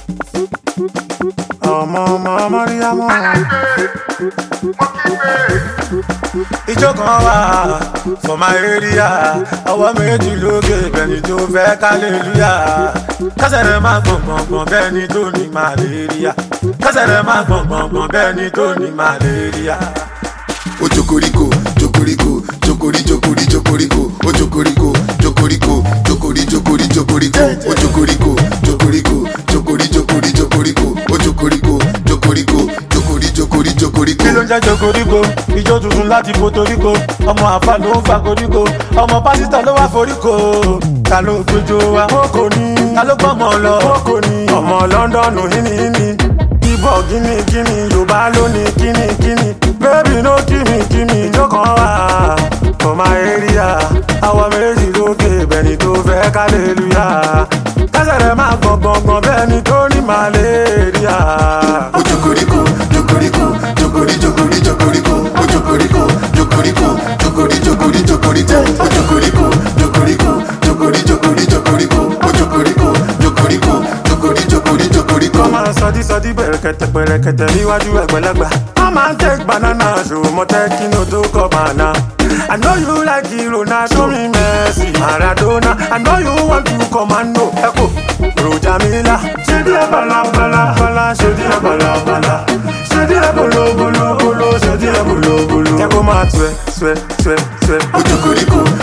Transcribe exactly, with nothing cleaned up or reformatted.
ọmọ ọmọ mọ́ríyámọ́. ìjọ kan wà for my area ọwọ́ méjì lókè bẹ́ẹ̀ni tó fẹ́ kálẹ́lúyà kásẹ̀ rẹ̀ máa gbọ̀ngbọ̀ngbọ̀n bẹ́ẹ̀ni tó ní màlẹ́ríà kásẹ̀ rẹ̀ máa gbọ̀ngbọ̀ngbọ̀n bẹ́ẹ̀ni tó ní màlẹ́ríà. O jokoriko, jokoriko, jokori, jokori, jokoriko. O jokoriko, jokoriko, jokori, jokori, jokoriko. O jokoriko, jokoriko, jokori, jokori, jokoriko. O jokoriko, jokoriko, jokori, jokori, jokoriko. kí ló ń jẹ́ jokoriko? ijó tuntun láti Puerto Rico. ọmọ àfa ló ń fa koríko. ọmọ pásítọ̀ ló wá foríko. ta ló gbẹjọ wa? kókò ní. ta ló gbọ́mọ lọ? kókò ní. ọmọ London hínihíni. ibọ̀ gíní gíní Yorùbá ló ní kíní kíní. baby no gimme gimme ìjọ kan wà for my area àwa méjì lókè bẹ́ẹ̀ni tó fẹ́ kálẹ́lúyà kásẹ̀ rẹ̀ máa gbọ̀ngbọ̀ngbọ̀n bẹ́ẹ̀ni tó ní màlẹ́ríà. O jokoriko, jokoriko, jokori, jokori, jokoriko. O jokoriko, jokoriko, jokori, jokori, jokoriko. O jokoriko, jokoriko, jokori, jokori, jokoriko. O jokoriko, jokoriko, jokori, jokori, jokoriko. kọ́ máa sọdí sọdí bẹ̀rẹ̀kẹ̀tẹ̀ pẹ̀rẹ̀kẹ̀tẹ̀ níwájú ẹ̀gbẹ́lẹ́gbà. I man take banana, show mo take no to come banana. I know you like hero, now show me Messi, Maradona. I know you want to commando, Echo, Rojamila. Shady bala bala bala, shady bala bala, shady bolo bolo bolo, shady bolo bolo. Echo ma swe swe swe swe. O jokoriko,